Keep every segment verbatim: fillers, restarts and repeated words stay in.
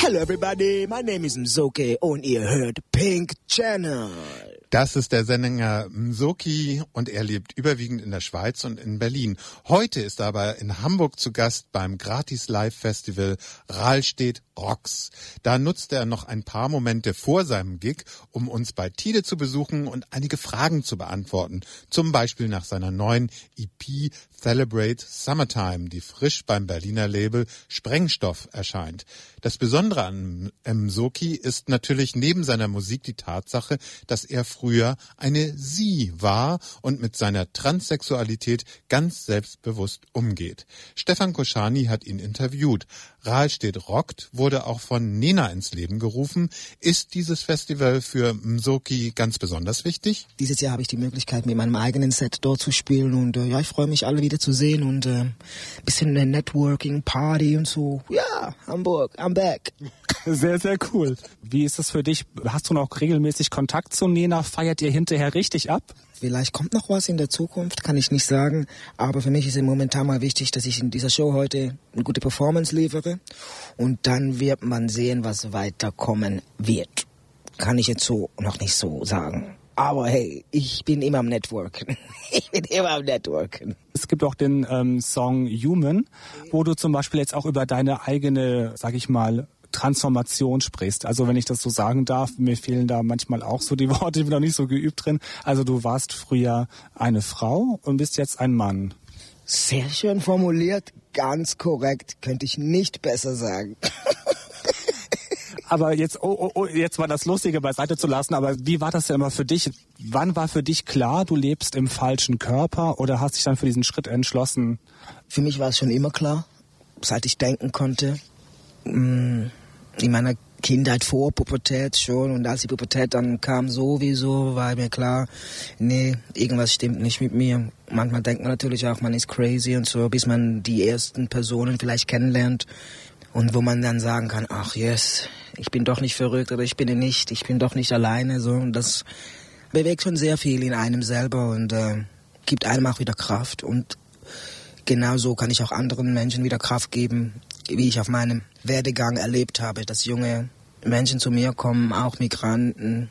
Hello everybody, my name is Mzoki und ihr hört Pink Channel. Das ist der Sänger Mzoki und er lebt überwiegend in der Schweiz und in Berlin. Heute ist er aber in Hamburg zu Gast beim Gratis-Live-Festival Rahlstedt Rocks. Da nutzt er noch ein paar Momente vor seinem Gig, um uns bei Tide zu besuchen und einige Fragen zu beantworten. Zum Beispiel nach seiner neuen E P Celebrate Summertime, die frisch beim Berliner Label Sprengstoff erscheint. Das Besondere an Mzoki ist natürlich neben seiner Musik die Tatsache, dass er früher eine Sie war und mit seiner Transsexualität ganz selbstbewusst umgeht. Stefan Koschani hat ihn interviewt. Rahlstedt rockt wurde auch von Nena ins Leben gerufen. Ist dieses Festival für Mzoki ganz besonders wichtig? Dieses Jahr habe ich die Möglichkeit, mit meinem eigenen Set dort zu spielen und äh, ja, ich freue mich, alle wieder zu sehen und äh, ein bisschen eine Networking, Party und so. Ja, Hamburg, I'm back. Sehr, sehr cool. Wie ist das für dich? Hast du noch regelmäßig Kontakt zu Nena? Feiert ihr hinterher richtig ab? Vielleicht kommt noch was in der Zukunft, kann ich nicht sagen. Aber für mich ist es momentan mal wichtig, dass ich in dieser Show heute eine gute Performance liefere. Und dann wird man sehen, was weiterkommen wird. Kann ich jetzt so noch nicht so sagen. Aber hey, ich bin immer am Networken. Ich bin immer am Networken. Es gibt auch den ähm, Song Human, wo du zum Beispiel jetzt auch über deine eigene, sag ich mal, Transformation sprichst. Also wenn ich das so sagen darf, mir fehlen da manchmal auch so die Worte, ich bin noch nicht so geübt drin. Also du warst früher eine Frau und bist jetzt ein Mann. Sehr schön formuliert, ganz korrekt, könnte ich nicht besser sagen. Aber jetzt, oh, oh, oh, jetzt war das Lustige beiseite zu lassen, aber wie war das denn immer für dich? Wann war für dich klar, du lebst im falschen Körper oder hast dich dann für diesen Schritt entschlossen? Für mich war es schon immer klar, seit ich denken konnte. In meiner Kindheit vor Pubertät schon und als die Pubertät dann kam sowieso, war mir klar, nee, irgendwas stimmt nicht mit mir. Manchmal denkt man natürlich auch, man ist crazy und so, bis man die ersten Personen vielleicht kennenlernt und wo man dann sagen kann, ach yes, ich bin doch nicht verrückt oder ich bin nicht, ich bin doch nicht alleine. So, und das bewegt schon sehr viel in einem selber und äh, gibt einem auch wieder Kraft und genauso kann ich auch anderen Menschen wieder Kraft geben, wie ich auf meinem Werdegang erlebt habe, dass junge Menschen zu mir kommen, auch Migranten,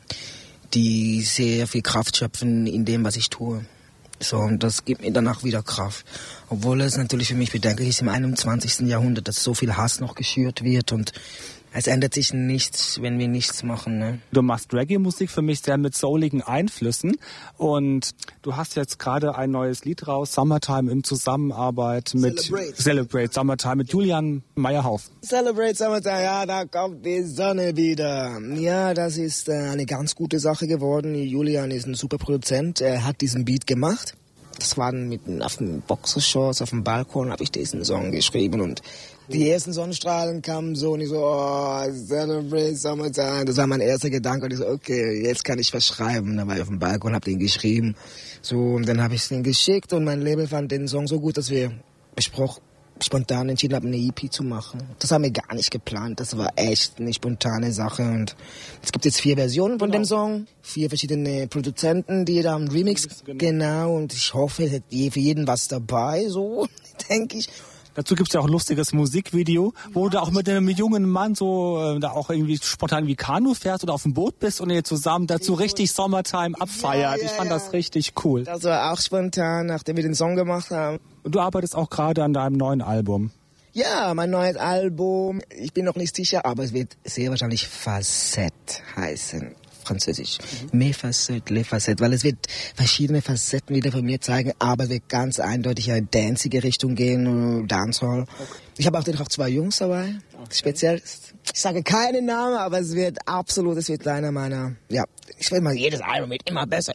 die sehr viel Kraft schöpfen in dem, was ich tue. So, und das gibt mir danach wieder Kraft. Obwohl es natürlich für mich bedenklich ist im einundzwanzigsten Jahrhundert, dass so viel Hass noch geschürt wird und es ändert sich nichts, wenn wir nichts machen. Ne? Du machst Reggae-Musik für mich sehr mit souligen Einflüssen und du hast jetzt gerade ein neues Lied raus, Summertime, in Zusammenarbeit mit Celebrate, Celebrate Summertime mit Julian Meyerhoff. Celebrate Summertime, ja, da kommt die Sonne wieder. Ja, das ist äh, eine ganz gute Sache geworden. Julian ist ein super Produzent, er hat diesen Beat gemacht. Das war dann mit, auf dem Boxershorts, auf dem Balkon habe ich diesen Song geschrieben und die ersten Sonnenstrahlen kamen so und ich so, oh, Celebrate Summertime. Das war mein erster Gedanke und ich so, okay, jetzt kann ich was schreiben. Dann war ich auf dem Balkon, hab den geschrieben. So, und dann habe ich den geschickt und mein Label fand den Song so gut, dass wir besprochen, spontan entschieden haben, eine E P zu machen. Das haben wir gar nicht geplant. Das war echt eine spontane Sache und es gibt jetzt vier Versionen von genau. dem Song. Vier verschiedene Produzenten, die da einen Remix, genau. genau. Und ich hoffe, es ist für jeden was dabei, so, denke ich. Dazu gibt's ja auch ein lustiges Musikvideo, wo ja, du auch mit einem jungen Mann so äh, da auch irgendwie spontan wie Kanu fährst oder auf dem Boot bist und ihr zusammen dazu richtig Summertime abfeiert. Ja, ja, ich fand ja. das richtig cool. Das war auch spontan, nachdem wir den Song gemacht haben. Und du arbeitest auch gerade an deinem neuen Album. Ja, mein neues Album. Ich bin noch nicht sicher, aber es wird sehr wahrscheinlich Facette heißen. Französisch. Mhm. Mes facettes, les facettes, weil es wird verschiedene Facetten wieder von mir zeigen, aber es wird ganz eindeutig in eine danceige Richtung gehen, Dancehall. Okay. Ich habe auch auch zwei Jungs dabei, okay. speziell. Ich sage keine Namen, aber es wird absolut, es wird einer meiner, ja, ich will mal, jedes Album wird immer besser.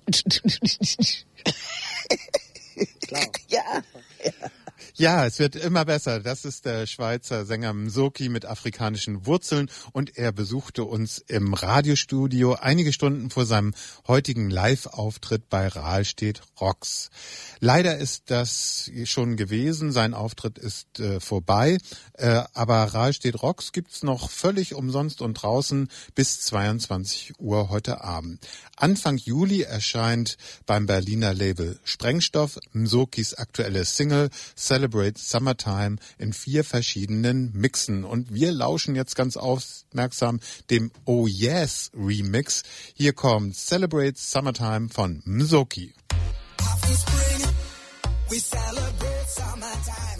Klar. Ja, ja. Ja, es wird immer besser. Das ist der Schweizer Sänger Mzoki mit afrikanischen Wurzeln und er besuchte uns im Radiostudio einige Stunden vor seinem heutigen Live-Auftritt bei Rahlstedt Rocks. Leider ist das schon gewesen. Sein Auftritt ist äh, vorbei, äh, aber Rahlstedt Rocks gibt's noch völlig umsonst und draußen bis zweiundzwanzig Uhr heute Abend. Anfang Juli erscheint beim Berliner Label Sprengstoff Mzokis aktuelle Single Celebrate Celebrate Summertime in vier verschiedenen Mixen. Und wir lauschen jetzt ganz aufmerksam dem Oh Yes Remix. Hier kommt Celebrate Summertime von Mzoki. After spring, we celebrate summertime.